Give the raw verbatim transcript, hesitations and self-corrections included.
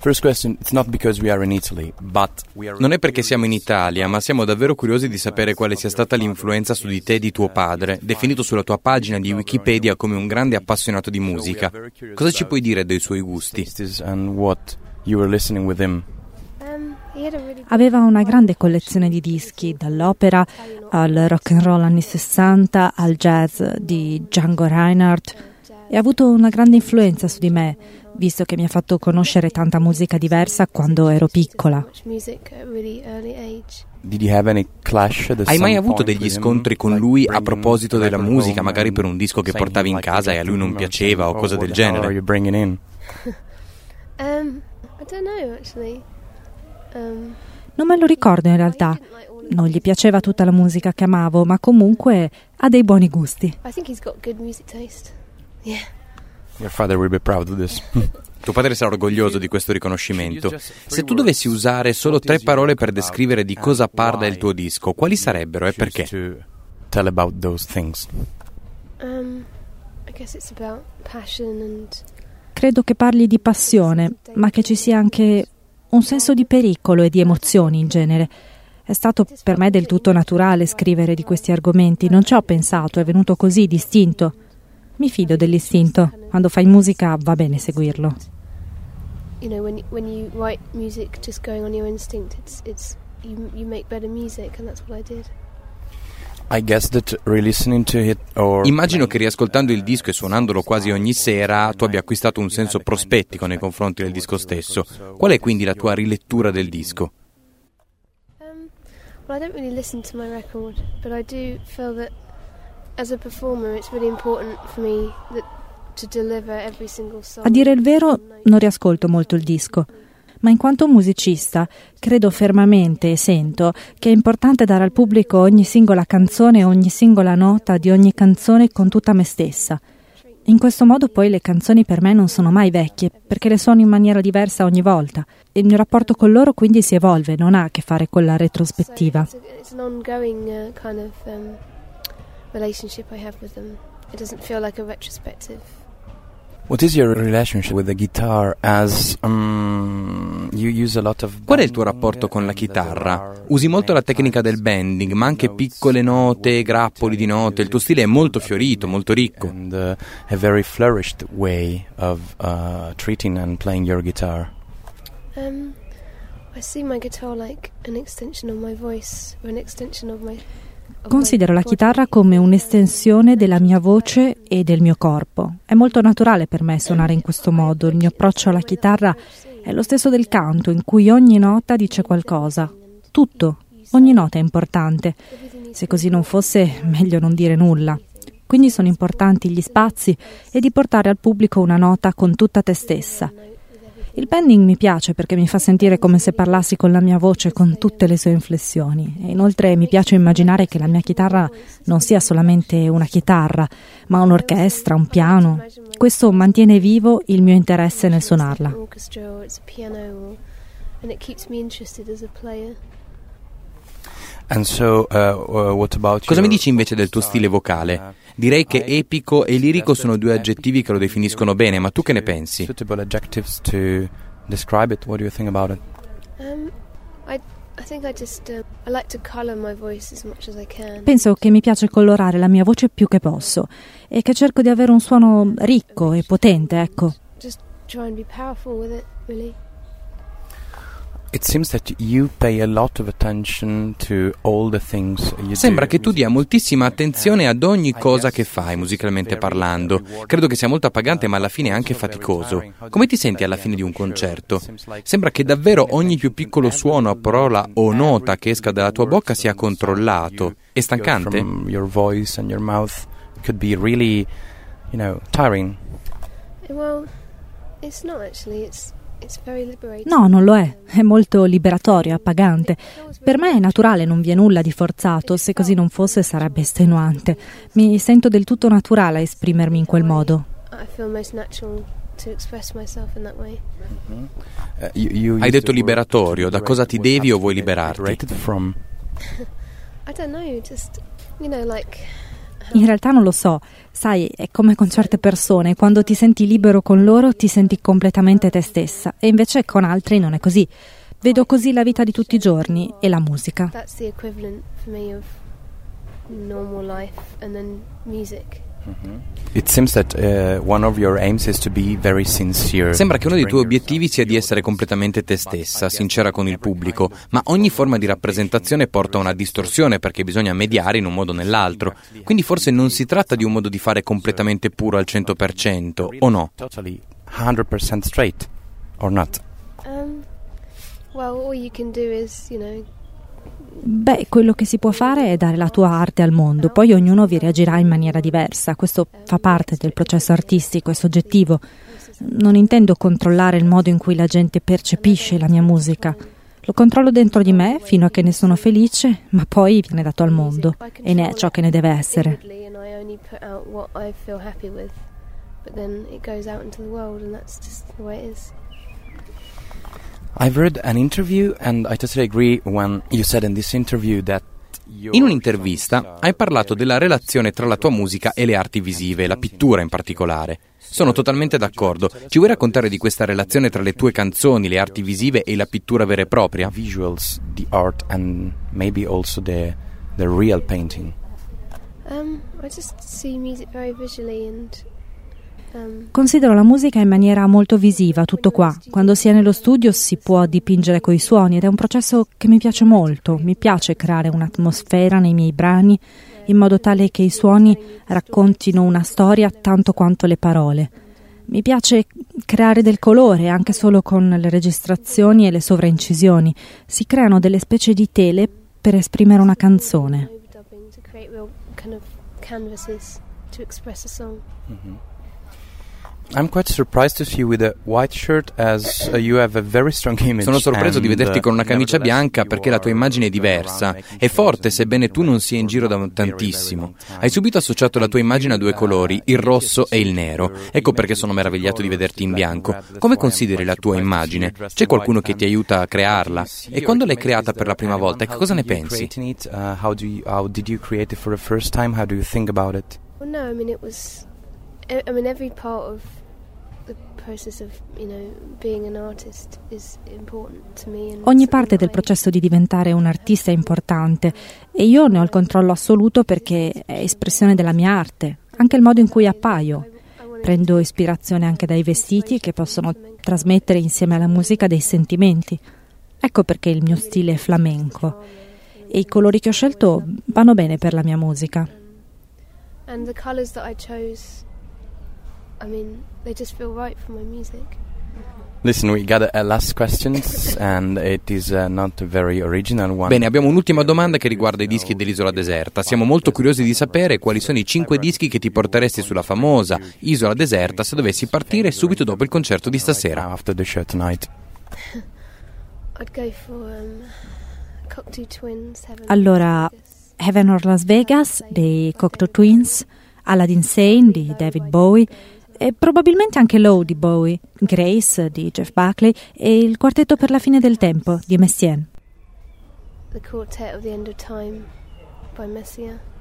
First question, it's not because we are in Italy, but we are... Non è perché siamo in Italia, ma siamo davvero curiosi di sapere quale sia stata l'influenza su di te e di tuo padre, definito sulla tua pagina di Wikipedia come un grande appassionato di musica. Cosa ci puoi dire dei suoi gusti? And what you were listening with him. Aveva una grande collezione di dischi, dall'opera al rock and roll anni sessanta, al jazz di Django Reinhardt, e ha avuto una grande influenza su di me, visto che mi ha fatto conoscere tanta musica diversa quando ero piccola. Did you have any clash at Hai mai some avuto point degli with him, scontri con like lui a bringing proposito della record musica, home magari and per un disco che saying portavi in like casa e a lui non piaceva o cose del genere? What are you bringing in? Um, I don't know actually. Um, Non me lo ricordo in realtà. Non gli piaceva tutta la musica che amavo, ma comunque ha dei buoni gusti. I think he's got good music taste. Yeah. Your father will be proud of this. Tuo padre sarà orgoglioso di questo riconoscimento. Se tu dovessi usare solo tre parole per descrivere di cosa parla il tuo disco, quali sarebbero e perché? Tell about those things. Um, I guess it's about passion and Credo che parli di passione, ma che ci sia anche un senso di pericolo e di emozioni in genere. È stato per me del tutto naturale scrivere di questi argomenti, non ci ho pensato, è venuto così, distinto. Mi fido dell'istinto, quando fai musica va bene seguirlo. you know when when you write music just going on your instinct, it's it's you you make better music, and that's what I did. I guess that re-listening to it or Immagino che riascoltando il disco e suonandolo quasi ogni sera tu abbia acquistato un senso prospettico nei confronti del disco stesso. Qual è quindi la tua rilettura del disco? Um, well, I don't really listen to my record, but I do feel that as a performer it's really important for me that to deliver every single song. A dire il vero, non riascolto molto il disco, ma in quanto musicista credo fermamente e sento che è importante dare al pubblico ogni singola canzone e ogni singola nota di ogni canzone con tutta me stessa. In questo modo poi le canzoni per me non sono mai vecchie, perché le suono in maniera diversa ogni volta. Il mio rapporto con loro quindi si evolve, non ha a che fare con la retrospettiva. So it's, a, it's an ongoing uh, kind of um, relationship I have with them. It doesn't feel like a retrospective. What is your relationship with the guitar as um, you use a lot of Qual è il tuo rapporto con la chitarra? Usi molto la tecnica del bending, ma anche piccole note, grappoli di note. Il tuo stile è molto fiorito, molto ricco. and uh, a very flourished way of uh, treating and playing your guitar. Um, I see my guitar like an extension of my voice, or an extension of my. of Considero my la body. chitarra come un'estensione della mia voce e del mio corpo. È molto naturale per me suonare in questo modo. Il mio approccio alla chitarra è lo stesso del canto, in cui ogni nota dice qualcosa. Tutto, ogni nota è importante. Se così non fosse, meglio non dire nulla. Quindi sono importanti gli spazi e di portare al pubblico una nota con tutta te stessa. Il bending mi piace perché mi fa sentire come se parlassi con la mia voce con tutte le sue inflessioni, e inoltre mi piace immaginare che la mia chitarra non sia solamente una chitarra, ma un'orchestra, un piano. Questo mantiene vivo il mio interesse nel suonarla. Orchestra, or it's a piano, or, and it keeps me interested as a player. And so, uh, uh, what about Cosa your- mi dici invece del tuo stile vocale? Direi che epico e lirico sono due aggettivi che lo definiscono bene, ma tu che ne pensi? Suitable adjectives to describe it. What do you think about it? Um, I I think I just uh, I like to colour my voice as much as I can. Penso che mi piace colorare la mia voce più che posso e che cerco di avere un suono ricco e potente, ecco. Just try and be powerful with it, really. It seems that you pay a lot of attention to all the things you Sembra do. che tu dia moltissima attenzione ad ogni cosa che fai, musicalmente parlando. Credo che sia molto appagante, ma alla fine anche faticoso. Come ti senti alla fine di un concerto? Sembra che davvero ogni più piccolo suono, parola o nota che esca dalla tua bocca sia controllato. È stancante? From your voice and your mouth could be really, you know, tiring. Well, it's not actually. It's it's very liberating. No, non lo è. È molto liberatorio, appagante. Per me è naturale, non vi è nulla di forzato. Se così non fosse sarebbe estenuante. Mi sento del tutto naturale a esprimermi in quel modo. I feel most natural to express myself in that way. Uh, you, you Hai used detto the word liberatorio, da cosa ti devi o vuoi liberated liberarti? from? I don't know, just you know, like In realtà non lo so, sai, è come con certe persone, quando ti senti libero con loro ti senti completamente te stessa e invece con altri non è così. Vedo così la vita di tutti i giorni e la musica. That's the equivalent for me of normal life and then music. It seems that uh, one of your aims is to be very sincere. Sembra che uno dei tuoi obiettivi sia di essere completamente te stessa, sincera con il pubblico, ma ogni forma di rappresentazione porta a una distorsione perché bisogna mediare in un modo o nell'altro. Quindi forse non si tratta di un modo di fare completamente puro al cento per cento, o no? Totally one hundred percent straight or not? Um, well, all you can do is, you know, Beh, quello che si può fare è dare la tua arte al mondo, poi ognuno vi reagirà in maniera diversa. Questo fa parte del processo artistico, è soggettivo. Non intendo controllare il modo in cui la gente percepisce la mia musica. Lo controllo dentro di me fino a che ne sono felice, ma poi viene dato al mondo e ne è ciò che ne deve essere. I've read an interview and I totally agree when you said in this interview that in un'intervista hai parlato della relazione tra la tua musica e le arti visive, la pittura in particolare. Sono totalmente d'accordo. Ci vuoi raccontare di questa relazione tra le tue canzoni, le arti visive e la pittura vera e propria? Visuals, the art and maybe also the the real painting. Um, I just see music very visually and Considero la musica in maniera molto visiva, tutto qua. Quando si è nello studio si può dipingere coi suoni ed è un processo che mi piace molto. Mi piace creare un'atmosfera nei miei brani in modo tale che i suoni raccontino una storia tanto quanto le parole. Mi piace creare del colore anche solo con le registrazioni e le sovraincisioni. Si creano delle specie di tele per esprimere una canzone. Mm-hmm. I'm quite surprised to see you with a white shirt as uh, you have a very strong image. Sono sorpreso di vederti con una camicia bianca perché la tua immagine è diversa, è forte sebbene tu non sia in giro da tantissimo. Hai subito associato la tua immagine a due colori, il rosso e il nero. Ecco perché sono meravigliato di vederti in bianco. Come consideri la tua immagine? C'è qualcuno che ti aiuta a crearla? E quando l'hai creata per la prima volta, che cosa ne pensi? How do you, how did you create it for the first time? How do you think about it? Well, no, I mean it was I mean every part of the process of, you know, being an artist is important to me. Ogni parte del processo di diventare un artista è importante e io ne ho il controllo assoluto perché è espressione della mia arte, anche il modo in cui appaio. Prendo ispirazione anche dai vestiti che possono trasmettere insieme alla musica dei sentimenti. Ecco perché il mio stile è flamenco e i colori che ho scelto vanno bene per la mia musica. And the colors that I chose, I mean, they just feel right for my music. Listen, we got a, a last question and it is uh, not a very original one. Bene, abbiamo un'ultima domanda che riguarda i dischi dell'Isola Deserta. Siamo molto curiosi di sapere quali sono i cinque dischi che ti porteresti sulla famosa Isola Deserta se dovessi partire subito dopo il concerto di stasera. After the show tonight. I'd go for um, Cocteau Twins. Allora, Heaven or Las Vegas dei Cocteau Twins, Aladdin Sane di David Bowie e probabilmente anche Low di Bowie, Grace di Jeff Buckley e il Quartetto per la fine del tempo di Messiaen. The Quartet of the End of Time by Messiaen.